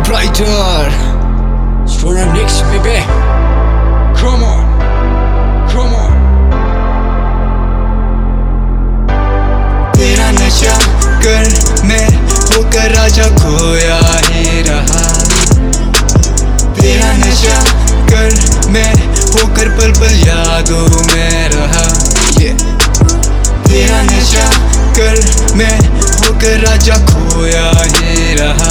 brighter. For the next baby. Come on, come on. तेरा नशा कर मैं होकर राजा खोया ही रहा। तेरा नशा कर मैं होकर पल पल यादों में रहा। तेरा नशा कर मैं होकर राजा खोया ही रहा।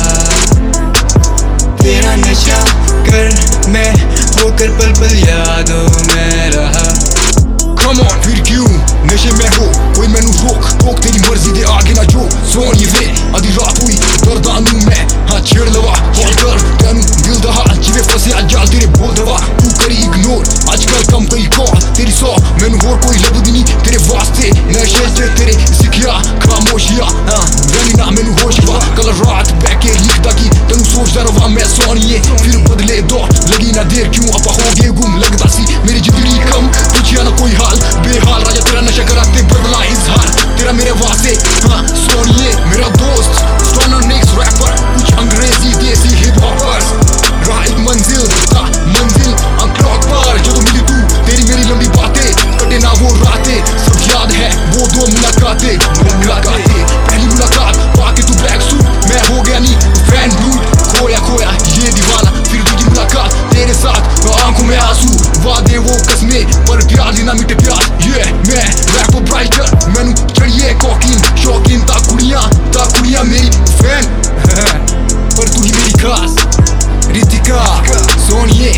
तेरा नशा कर मैं होकर पल पल यादों में रहा। Come on, फिर क्यों नशे में हो कोई मैनू रोक तेरी मर्जी दे आगे ना जो सोनी वे आधी रात हुई दर्दानू मैं हाँ छेड़ लवा कॉल कर तेनू दिल दहा जिवे फसे अजाल तेरे बोल दवा तू करी इग्नोर आजकल कम कई कॉल तेरी सौ मैनू होर कोई लभदी नहीं तेरे वास्ते नशे च तेरे सिखिया खामोशिया हाँ वैनी ना मैनू होश वा कल रात बैके लिखदा की तेनू सोचदा रवा मैं सोनिए फिर बदले दो लगी ना देर क्यों आपा हो गए गुम लगदा सी मेरी जिंदगी कम पूछिया ना कोई हाल बेहाल राजा तेरा नशा कराते बदला इजहार तेरा मेरे वास्ते हाँ सोनिए मेरा दोस्त स्टोनर नेक्स्ट रैपर कुछ अंग्रेजी देसी हिप हॉपर्स राइट मंजिल अनक्लॉक पर जो मिली तू तेरी मेरी लंबी बातें कटे ना वो रातें सब याद है वो दो मुलाकातें पहली मुलाकात पाके तू ब्लैक सूट मैं हो गया नहीं फैन ब्लूड खोया ये दीवाना फिर दूसरी मुलाकात तेरे साथ आंखों में आंसू वादे वो कसमें पर प्यार लेना मिटे प्यार ये मैं रैपर ब्राइटर मैनू चढ़िए कॉकीन शौकीन ता कुड़ियां मेरी फैन पर तू ही मेरी खास रितिका सोनिए।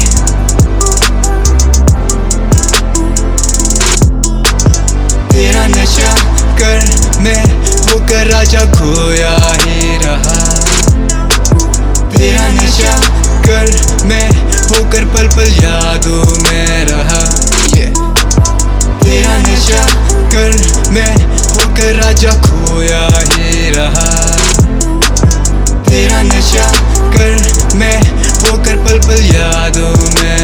तेरा नशा कर मैं होकर राजा खोया ही रहा। तेरा नशा कर मैं होकर पल पल यादों में रहा। तेरा नशा कर मैं होकर राजा खोया ही रहा। तेरा नशा कर मैं होकर पल पल यादों में